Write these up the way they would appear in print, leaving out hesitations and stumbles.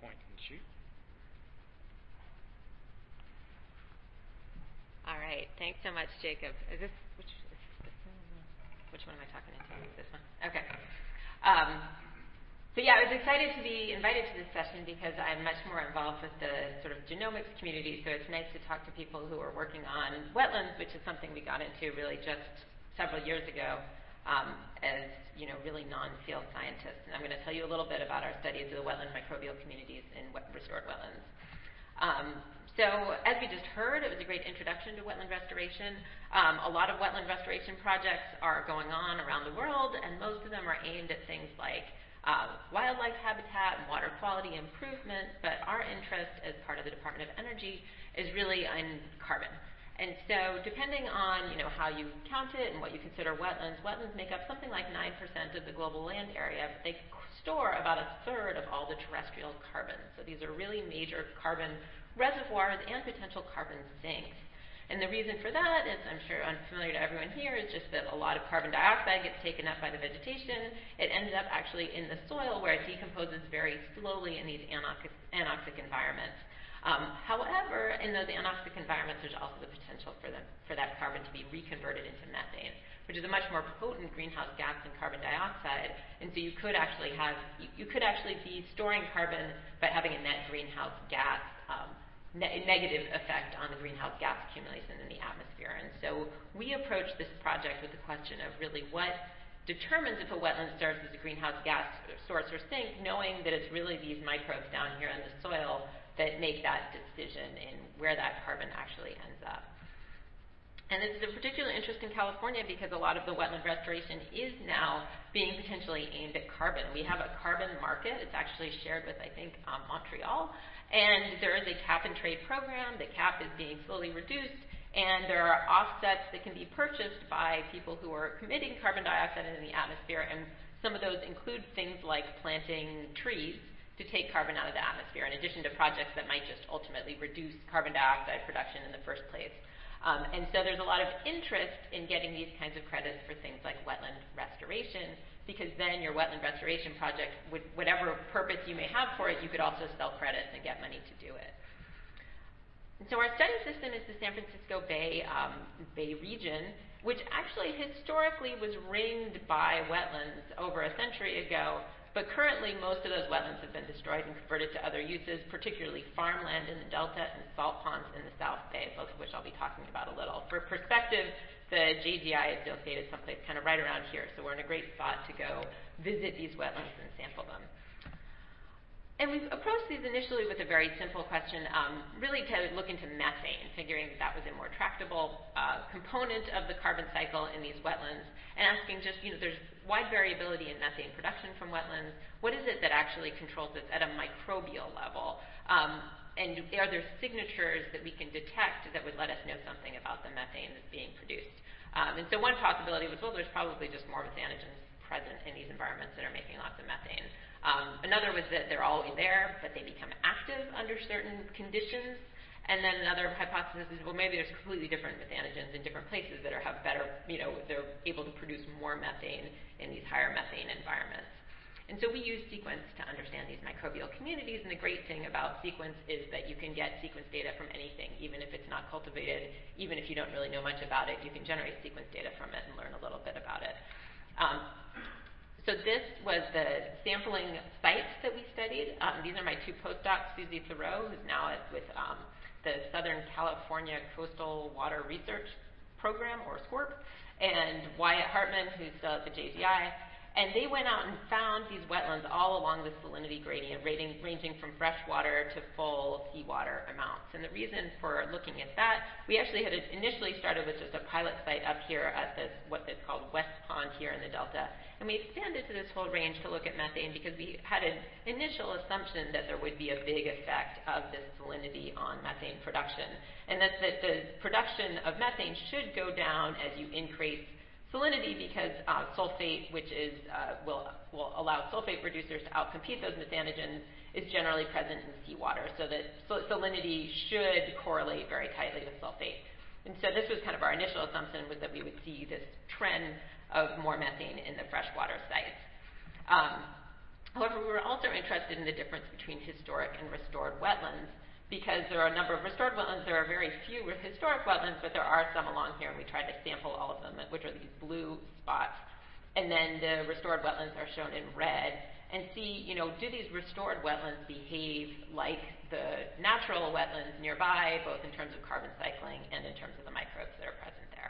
point and shoot. All right. Thanks so much, Jacob. Which one am I talking into? This one? Okay. So yeah, I was excited to be invited to this session because I'm much more involved with the sort of genomics community, so it's nice to talk to people who are working on wetlands, which is something we got into really just several years ago as, really non-field scientists. And I'm going to tell you a little bit about our studies of the wetland microbial communities in restored wetlands. So as we just heard, it was a great introduction to wetland restoration. A lot of wetland restoration projects are going on around the world, and most of them are aimed at things like wildlife habitat and water quality improvement, but our interest as part of the Department of Energy is really in carbon. And so depending on how you count it and what you consider wetlands, wetlands make up something like 9% of the global land area, but they store about a third of all the terrestrial carbon. So these are really major carbon reservoirs and potential carbon sinks. And the reason for that is, I'm sure unfamiliar to everyone here, is just that a lot of carbon dioxide gets taken up by the vegetation. It ends up actually in the soil where it decomposes very slowly in these anoxic environments. However, in those anoxic environments, there's also the potential for that carbon to be reconverted into methane, which is a much more potent greenhouse gas than carbon dioxide. And so you could actually be storing carbon but having a net greenhouse gas negative effect on the greenhouse gas accumulation in the atmosphere. And so we approach this project with the question of really what determines if a wetland serves as a greenhouse gas source or sink, knowing that it's really these microbes down here in the soil that make that decision in where that carbon actually ends up. And this is of particular interest in California because a lot of the wetland restoration is now being potentially aimed at carbon. We have a carbon market. It's actually shared with, I think, Montreal. And there is a cap-and-trade program. The cap is being slowly reduced, and there are offsets that can be purchased by people who are emitting carbon dioxide into the atmosphere, and some of those include things like planting trees to take carbon out of the atmosphere, in addition to projects that might just ultimately reduce carbon dioxide production in the first place. And so there's a lot of interest in getting these kinds of credits for things like wetland restoration, because then your wetland restoration project, whatever purpose you may have for it, you could also sell credits and get money to do it. And so our study system is the San Francisco Bay region, which actually historically was ringed by wetlands over a century ago, but currently most of those wetlands have been destroyed and converted to other uses, particularly farmland in the Delta and salt ponds in the South Bay, both of which I'll be talking about a little. For perspective, the JGI is located someplace kind of right around here, so we're in a great spot to go visit these wetlands and sample them. And we've approached these initially with a very simple question, really to look into methane, figuring that was a more tractable component of the carbon cycle in these wetlands, and asking just, there's wide variability in methane production from wetlands. What is it that actually controls this at a microbial level? And are there signatures that we can detect that would let us know something about the methane that's being produced? And so one possibility was, well, there's probably just more methanogens present in these environments that are making lots of methane. Another was that they're always there, but they become active under certain conditions. And then another hypothesis is, well, maybe there's completely different methanogens in different places that have better, they're able to produce more methane in these higher methane environments. And so we use sequence to understand these microbial communities, and the great thing about sequence is that you can get sequence data from anything, even if it's not cultivated, even if you don't really know much about it, you can generate sequence data from it and learn a little bit about it. So this was the sampling sites that we studied. These are my two postdocs, Susie Thoreau, who's now with the Southern California Coastal Water Research Program, or SCORP, and Wyatt Hartman, who's still at the JGI. And they went out and found these wetlands all along the salinity gradient, ranging from freshwater to full seawater amounts. And the reason for looking at that, we actually had initially started with just a pilot site up here at this, what is called West Pond here in the Delta. And we expanded to this whole range to look at methane because we had an initial assumption that there would be a big effect of this salinity on methane production. And that the production of methane should go down as you increase salinity, because sulfate, which is will allow sulfate producers to outcompete those methanogens, is generally present in seawater, so that salinity should correlate very tightly with sulfate. And so this was kind of our initial assumption, was that we would see this trend of more methane in the freshwater sites. However, we were also interested in the difference between historic and restored wetlands, because there are a number of restored wetlands. There are very few historic wetlands, but there are some along here, and we tried to sample all of them, which are these blue spots. And then the restored wetlands are shown in red, and see, do these restored wetlands behave like the natural wetlands nearby, both in terms of carbon cycling and in terms of the microbes that are present there.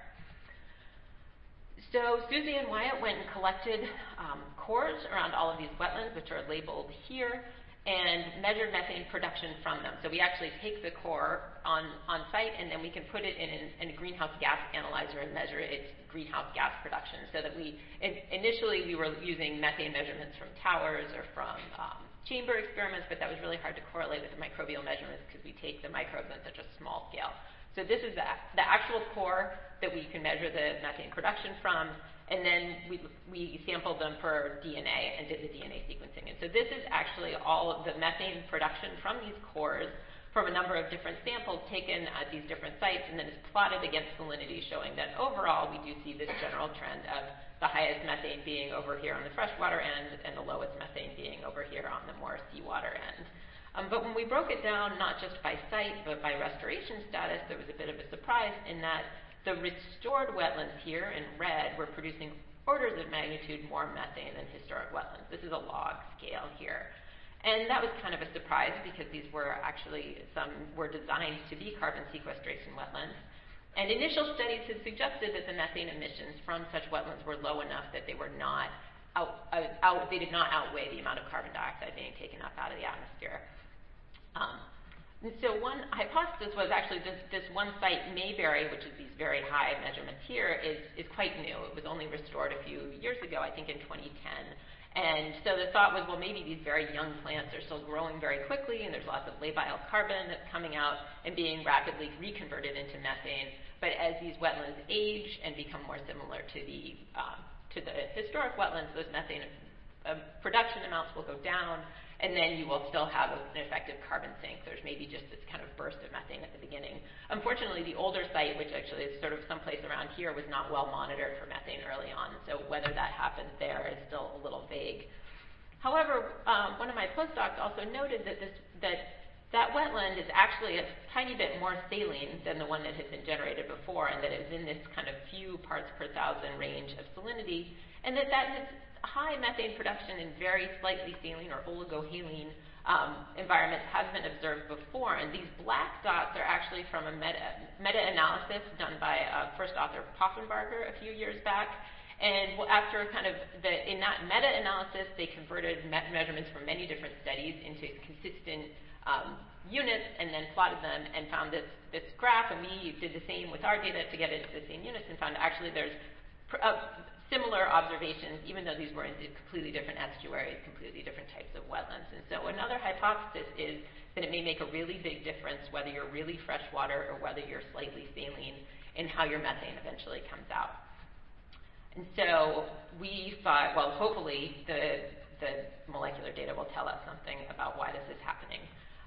So Susie and Wyatt went and collected cores around all of these wetlands, which are labeled here, and measured methane production from them. So we actually take the core on site, and then we can put it in a greenhouse gas analyzer and measure its greenhouse gas production. So that initially we were using methane measurements from towers or from chamber experiments, but that was really hard to correlate with the microbial measurements because we take the microbes on such a small scale. So this is the actual core that we can measure the methane production from, and then we sampled them for DNA and did the DNA sequencing. And so this is actually all of the methane production from these cores from a number of different samples taken at these different sites, and then it's plotted against salinity, showing that overall we do see this general trend of the highest methane being over here on the freshwater end and the lowest methane being over here on the more seawater end. But when we broke it down, not just by site, but by restoration status, there was a bit of a surprise in that the restored wetlands here in red were producing orders of magnitude more methane than historic wetlands. This is a log scale here. And that was kind of a surprise because these were actually, some were designed to be carbon sequestration wetlands. And initial studies had suggested that the methane emissions from such wetlands were low enough that they were not they did not outweigh the amount of carbon dioxide being taken up out of the atmosphere. And so one hypothesis was actually this one site, Mayberry, which is these very high measurements here, is quite new. It was only restored a few years ago, I think in 2010. And so the thought was, well, maybe these very young plants are still growing very quickly, and there's lots of labile carbon that's coming out and being rapidly reconverted into methane. But as these wetlands age and become more similar to the historic wetlands, those methane production amounts will go down, and then you will still have an effective carbon sink. There's maybe just this kind of burst of methane at the beginning. Unfortunately, the older site, which actually is sort of someplace around here, was not well monitored for methane early on, so whether that happened there is still a little vague. However, one of my postdocs also noted that wetland is actually a tiny bit more saline than the one that had been generated before, and that it was in this kind of few parts per thousand range of salinity, and that has high methane production in very slightly saline or oligohaline environments has been observed before. And these black dots are actually from a meta-analysis done by first author Poffenbarger a few years back. And after in that meta-analysis, they converted measurements from many different studies into consistent units and then plotted them and found this graph. And we did the same with our data to get into the same units and found actually there's similar observations, even though these were in completely different estuaries, completely different types of wetlands. And so another hypothesis is that it may make a really big difference whether you're really freshwater or whether you're slightly saline in how your methane eventually comes out. And so we thought, well, hopefully the molecular data will tell us something about why this is happening.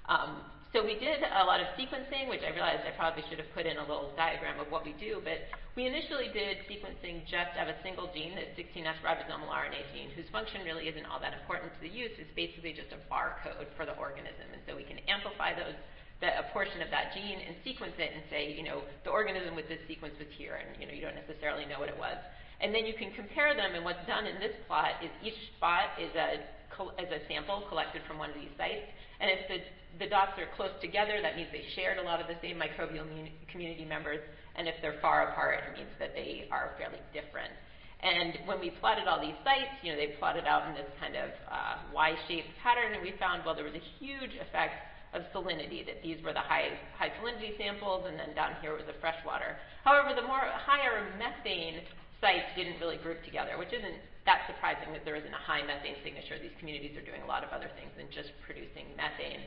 So we did a lot of sequencing, which I realized I probably should have put in a little diagram of what we do, but we initially did sequencing just of a single gene, the 16S ribosomal RNA gene, whose function really isn't all that important to the use. It's basically just a barcode for the organism. And so we can amplify a portion of that gene and sequence it and say, the organism with this sequence was here, and you don't necessarily know what it was. And then you can compare them, and what's done in this plot is each spot is a sample collected from one of these sites. And if the dots are close together, that means they shared a lot of the same microbial community members. And if they're far apart, it means that they are fairly different. And when we plotted all these sites, they plotted out in this kind of Y-shaped pattern, and we found, well, there was a huge effect of salinity, that these were the high salinity samples, and then down here was the freshwater. However, the higher methane sites didn't really group together, which isn't that surprising that there isn't a high methane signature. These communities are doing a lot of other things than just producing methane.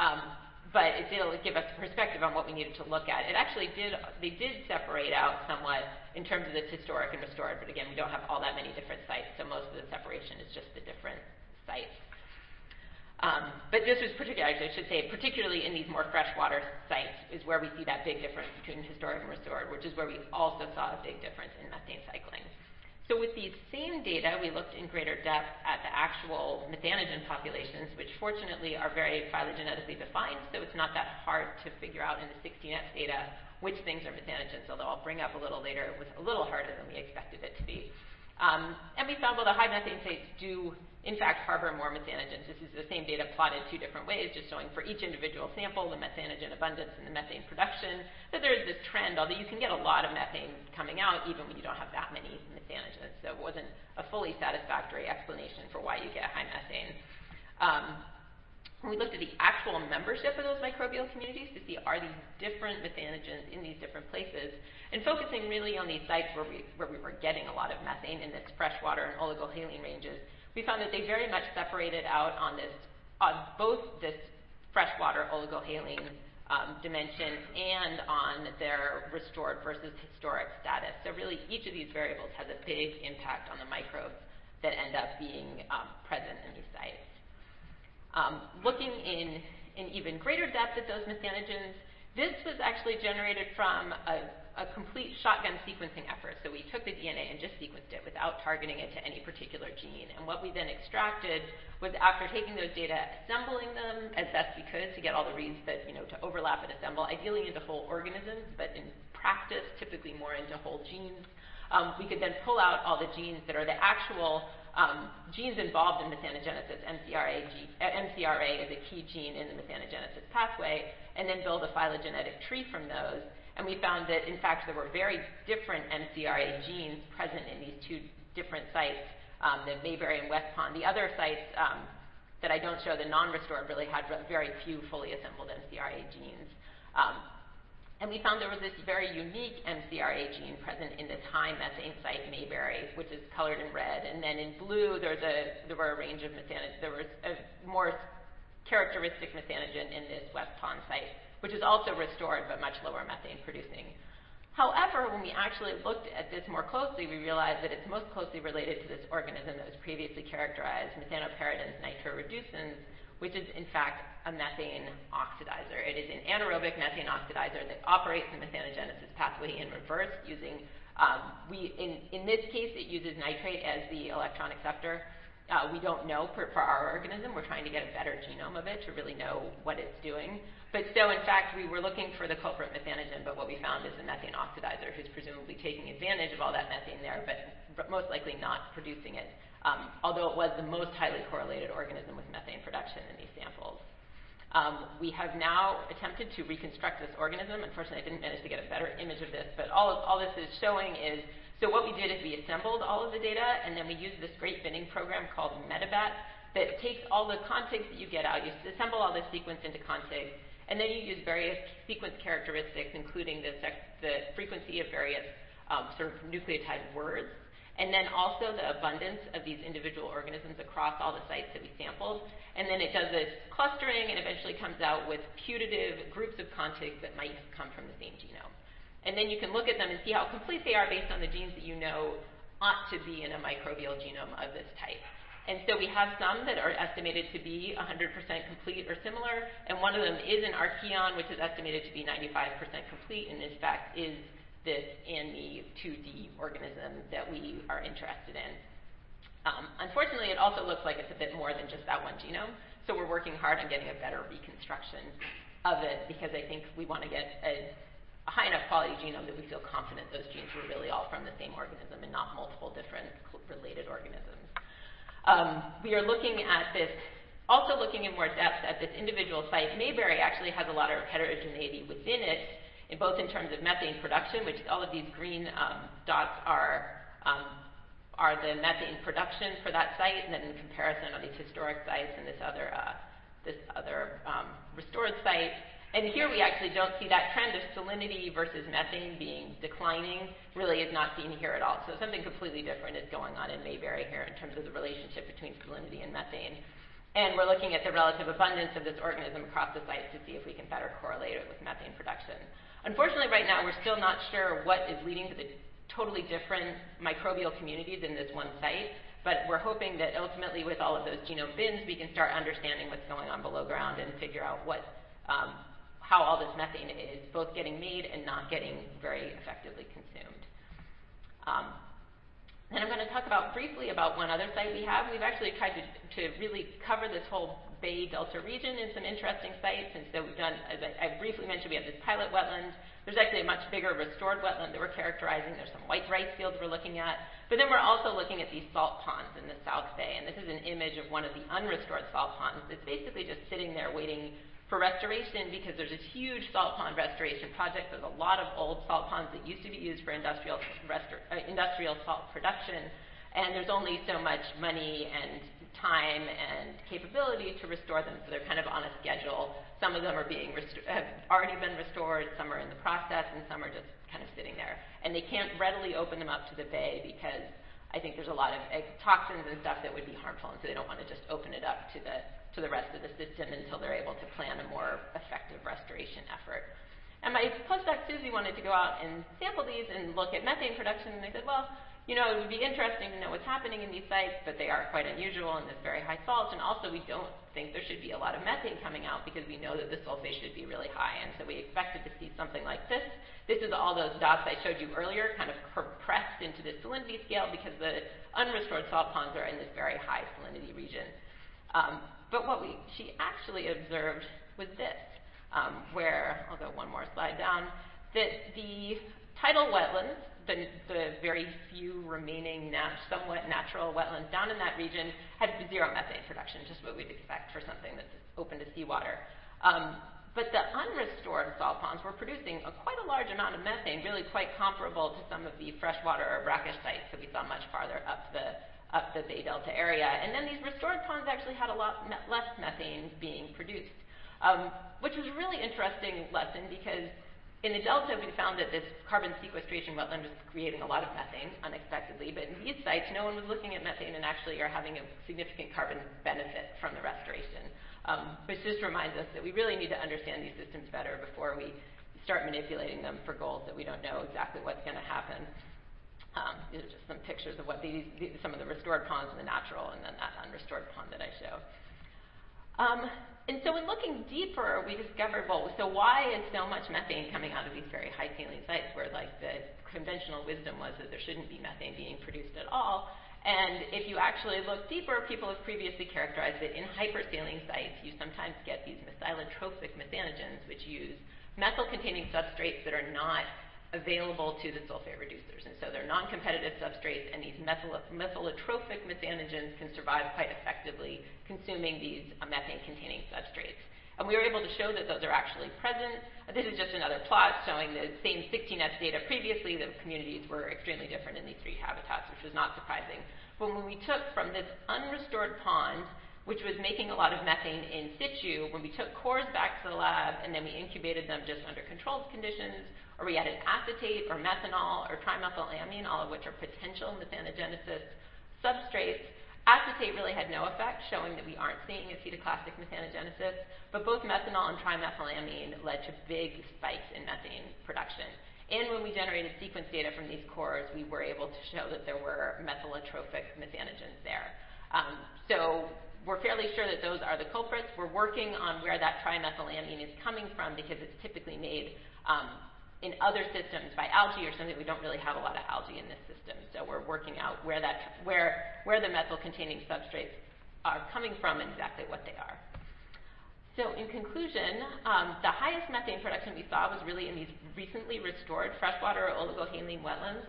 But it did give us perspective on what we needed to look at. They did separate out somewhat in terms of this historic and restored, but again, we don't have all that many different sites, so most of the separation is just the different sites. But this was particularly in these more freshwater sites is where we see that big difference between historic and restored, which is where we also saw a big difference in methane cycling. So with these same data, we looked in greater depth at the actual methanogen populations, which fortunately are very phylogenetically defined, so it's not that hard to figure out in the 16S data which things are methanogens, although I'll bring up a little later, it was a little harder than we expected it to be. And we found, well, the high methane sites do, in fact, harbor more methanogens. This is the same data plotted two different ways, just showing for each individual sample, the methanogen abundance and the methane production, that there is this trend, although you can get a lot of methane coming out even when you don't have that many methanogens. So it wasn't a fully satisfactory explanation for why you get high methane. When we looked at the actual membership of those microbial communities to see are these different methanogens in these different places, and focusing really on these sites where we were getting a lot of methane in this freshwater and oligohaline ranges, we found that they very much separated out on both this freshwater oligohaline dimension and on their restored versus historic status. So really each of these variables has a big impact on the microbes that end up being present in these sites. Looking in even greater depth at those methanogens, this was actually generated from a complete shotgun sequencing effort. So we took the DNA and just sequenced it without targeting it to any particular gene. And what we then extracted was, after taking those data, assembling them as best we could to get all the reads that, to overlap and assemble, ideally into whole organisms, but in practice, typically more into whole genes. We could then pull out all the genes that are the actual genes involved in methanogenesis. MCRA is a key gene in the methanogenesis pathway, and then build a phylogenetic tree from those. And we found that, in fact, there were very different MCRA genes present in these two different sites, the Mayberry and West Pond. The other sites that I don't show, the non-restored, really had very few fully assembled MCRA genes. And we found there was this very unique MCRA gene present in this high methane site, Mayberry, which is colored in red. And then in blue, there were a range of there was a more characteristic methanogen in this West Pond site, which is also restored but much lower methane producing. However, when we actually looked at this more closely, we realized that it's most closely related to this organism that was previously characterized, Methanoparidans nitroreducens, which is in fact a methane oxidizer. It is an anaerobic methane oxidizer that operates the methanogenesis pathway in reverse using, in this case, it uses nitrate as the electron acceptor. We don't know for our organism. We're trying to get a better genome of it to really know what it's doing. But so, in fact, we were looking for the culprit methanogen, but what we found is the methane oxidizer, who's presumably taking advantage of all that methane there, but most likely not producing it, although it was the most highly correlated organism with methane production in these samples. We have now attempted to reconstruct this organism. Unfortunately, I didn't manage to get a better image of this, but all this is showing is, so what we did is we assembled all of the data, and then we used this great binning program called Metabat that takes all the contigs that you get out. You assemble all this sequence into contigs, and then you use various sequence characteristics, including the frequency of various sort of nucleotide words, and then also the abundance of these individual organisms across all the sites that we sampled. And then it does this clustering and eventually comes out with putative groups of contigs that might come from the same genome. And then you can look at them and see how complete they are based on the genes that you know ought to be in a microbial genome of this type. And so we have some that are estimated to be 100% complete or similar, and one of them is an archaeon, which is estimated to be 95% complete, and in fact is this ANMI2D organism that we are interested in. Unfortunately, it also looks like it's a bit more than just that one genome, so we're working hard on getting a better reconstruction of it, because I think we want to get a high enough quality genome that we feel confident those genes were really all from the same organism and not multiple different related organisms. We are looking at this, also looking in more depth at this individual site. Mayberry actually has a lot of heterogeneity within it, both in terms of methane production, which all of these green dots are the methane production for that site, and then in comparison on these historic sites and this other restored site. And here we actually don't see that trend of salinity versus methane being declining, really is not seen here at all. So something completely different is going on in Mayberry here in terms of the relationship between salinity and methane. And we're looking at the relative abundance of this organism across the sites to see if we can better correlate it with methane production. Unfortunately, right now, we're still not sure what is leading to the totally different microbial communities in this one site, but we're hoping that ultimately with all of those genome bins, we can start understanding what's going on below ground and figure out how all this methane is both getting made and not getting very effectively consumed. Then I'm going to talk briefly about one other site we have. We've actually tried to really cover this whole Bay Delta region in some interesting sites. And so we've done, as I briefly mentioned, we have this pilot wetland. There's actually a much bigger restored wetland that we're characterizing. There's some white rice fields we're looking at. But then we're also looking at these salt ponds in the South Bay. And this is an image of one of the unrestored salt ponds. It's basically just sitting there waiting for restoration because there's this huge salt pond restoration project. There's a lot of old salt ponds that used to be used for industrial salt production, and there's only so much money and time and capability to restore them, so they're kind of on a schedule. Some of them are have already been restored, some are in the process, and some are just kind of sitting there. And they can't readily open them up to the bay because I think there's a lot of toxins and stuff that would be harmful, and so they don't want to just open it up to the rest of the system until they're able to plan a more effective restoration effort. And my postdoc, Susie, wanted to go out and sample these and look at methane production, and they said, well, you know, it would be interesting to know what's happening in these sites, but they are quite unusual in this very high salt, and also we don't think there should be a lot of methane coming out because we know that the sulfate should be really high, and so we expected to see something like this. This is all those dots I showed you earlier, kind of compressed into the salinity scale because the unrestored salt ponds are in this very high salinity region. But what she actually observed was this, where, I'll go one more slide down, that the tidal wetlands, the very few remaining somewhat natural wetlands down in that region, had zero methane production, just what we'd expect for something that's open to seawater. But the unrestored salt ponds were producing quite a large amount of methane, really quite comparable to some of the freshwater or brackish sites that we saw much farther up the Bay Delta area. And then these restored ponds actually had a lot less methane being produced, which was a really interesting lesson because in the Delta we found that this carbon sequestration wetland was creating a lot of methane unexpectedly, but in these sites no one was looking at methane and actually are having a significant carbon benefit from the restoration, which just reminds us that we really need to understand these systems better before we start manipulating them for goals that we don't know exactly what's going to happen. These are just some pictures of what some of the restored ponds in the natural and then that unrestored pond that I show. And so in looking deeper, we discovered, well, so why is so much methane coming out of these very high saline sites where like the conventional wisdom was that there shouldn't be methane being produced at all? And if you actually look deeper, people have previously characterized that in hypersaline sites, you sometimes get these methylotropic methanogens, which use methyl-containing substrates that are not available to the sulfate reducers. And so they're non-competitive substrates, and these methylotropic methanogens can survive quite effectively consuming these methane-containing substrates. And we were able to show that those are actually present. This is just another plot showing the same 16S data previously. The communities were extremely different in these three habitats, which was not surprising. But when we took from this unrestored pond, which was making a lot of methane in situ, when we took cores back to the lab and then we incubated them just under controlled conditions, or we added acetate or methanol or trimethylamine, all of which are potential methanogenesis substrates, acetate really had no effect, showing that we aren't seeing acetoclastic methanogenesis, but both methanol and trimethylamine led to big spikes in methane production. And when we generated sequence data from these cores, we were able to show that there were methylotropic methanogens there. So we're fairly sure that those are the culprits. We're working on where that trimethylamine is coming from because it's typically made in other systems by algae or something. We don't really have a lot of algae in this system. So we're working out where the methyl-containing substrates are coming from and exactly what they are. So in conclusion, the highest methane production we saw was really in these recently restored freshwater or oligohaline wetlands,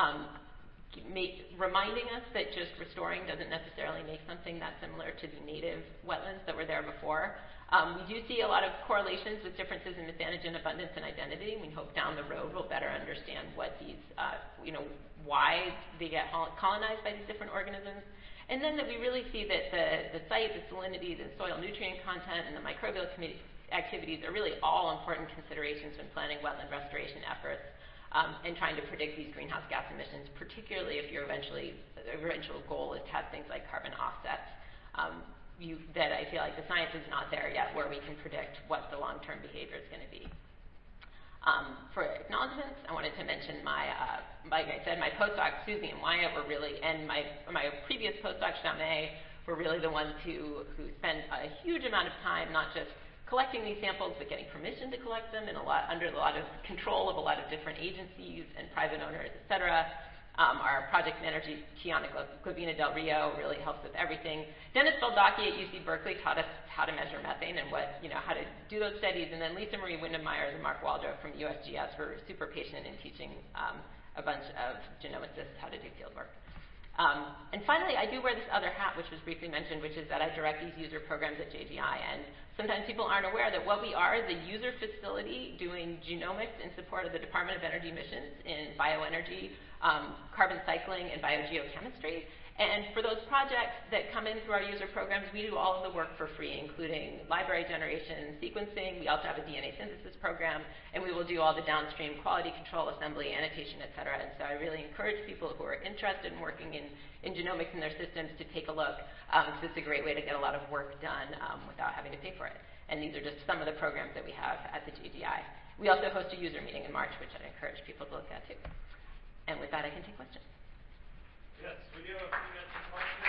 reminding us that just restoring doesn't necessarily make something that similar to the native wetlands that were there before. We do see a lot of correlations with differences in methanogen abundance and identity. We hope down the road we'll better understand what these, why they get colonized by these different organisms. And then that we really see that the site, the salinity, the soil nutrient content, and the microbial activities are really all important considerations when planning wetland restoration efforts and trying to predict these greenhouse gas emissions, particularly if your eventual goal is to have things like carbon offsets. That I feel like the science is not there yet where we can predict what the long-term behavior is going to be. For acknowledgements, I wanted to mention like I said, my postdoc Susie and Wyatt were really, and my previous postdoc Xiaomei were really the ones who spent a huge amount of time not just collecting these samples, but getting permission to collect them under a lot of control of a lot of different agencies and private owners, et cetera. Our project manager, Kiana Clavina Del Rio, really helps with everything. Dennis Baldacchi at UC Berkeley taught us how to measure methane and how to do those studies. And then Lisa Marie Windham-Myers and Mark Waldrop from USGS were super patient in teaching a bunch of genomicists how to do field work. And finally, I do wear this other hat, which was briefly mentioned, which is that I direct these user programs at JGI. And sometimes people aren't aware that what we are is a user facility doing genomics in support of the Department of Energy missions in bioenergy, carbon cycling, and biogeochemistry. And for those projects that come in through our user programs, we do all of the work for free, including library generation, sequencing. We also have a DNA synthesis program, and we will do all the downstream quality control, assembly, annotation, et cetera. And so I really encourage people who are interested in working in genomics in their systems to take a look, because it's a great way to get a lot of work done without having to pay for it. And these are just some of the programs that we have at the JGI. We also host a user meeting in March, which I'd encourage people to look at too. And with that, I can take questions. Yes, we do have a few minutes for questions.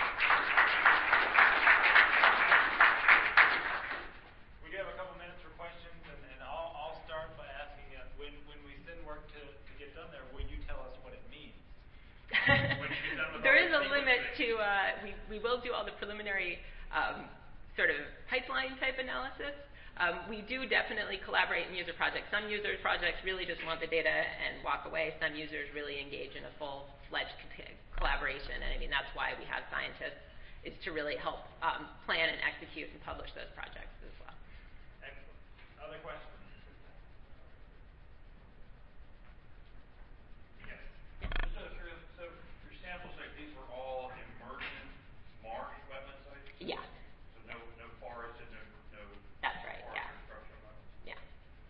We do have a couple minutes for questions, and I'll start by asking when we send work to get done there, will you tell us what it means? When you get done with there is a limit to, we will do all the preliminary sort of pipeline type analysis. We do definitely collaborate in user projects. Some user projects really just want the data and walk away. Some users really engage in a full-fledged collaboration. And I mean, that's why we have scientists, is to really help plan and execute and publish those projects as well. Excellent. Other questions? Yes. Just out of curiosity, so your samples, like these were all emergent marsh wetland sites? Yeah. So no forest and no That's right, forest yeah. or structural wetlands? Yeah.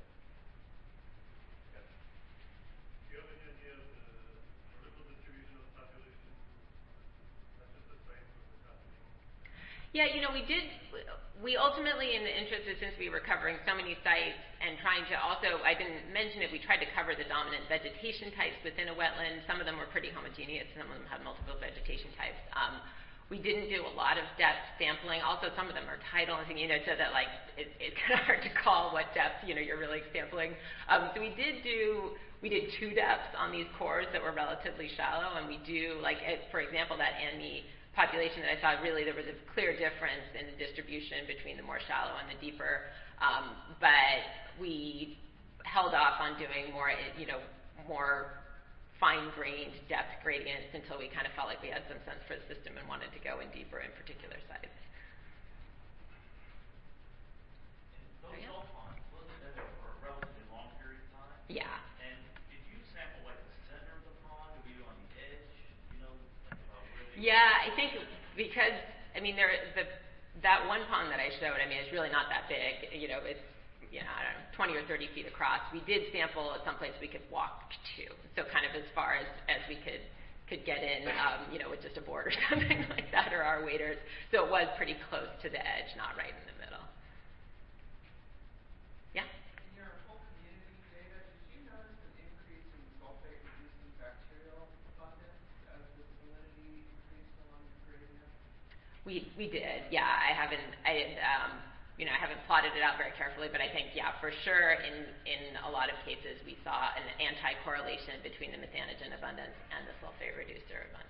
Okay. Do you have any idea of the vertical distribution of the population? Not just the sites, but what's happening? Yeah, we ultimately, in the interest of, since we were covering so many sites and trying to also, I didn't mention it, we tried to cover the dominant vegetation types within a wetland. Some of them were pretty homogeneous, some of them had multiple vegetation types. We didn't do a lot of depth sampling. Also, some of them are tidal, so that like it's kind of hard to call what depth you're really sampling. So we did 2 depths on these cores that were relatively shallow, and we do for example, that ANMI population that I saw, really there was a clear difference in the distribution between the more shallow and the deeper. But we held off on doing more fine-grained depth gradients until we kind of felt like we had some sense for the system and wanted to go in deeper in particular sites. And those salt ponds, wasn't that for a relatively long period of time? Yeah. And did you sample like the center of the pond, or were you on the edge? Where they Yeah, I think because that one pond that I showed, it's really not that big. It's I don't know, 20 or 30 feet across. We did sample at some place we could walk to, so kind of as far as we could get in, with just a board or something like that, or our waders. So it was pretty close to the edge, not right in the middle. Yeah? In your whole community data, did you notice an increase in sulfate-resistant bacterial abundance as the salinity increased along the gradient? We did, yeah. I haven't plotted it out very carefully, but I think, yeah, for sure, in a lot of cases, we saw an anti-correlation between the methanogen abundance and the sulfate reducer abundance.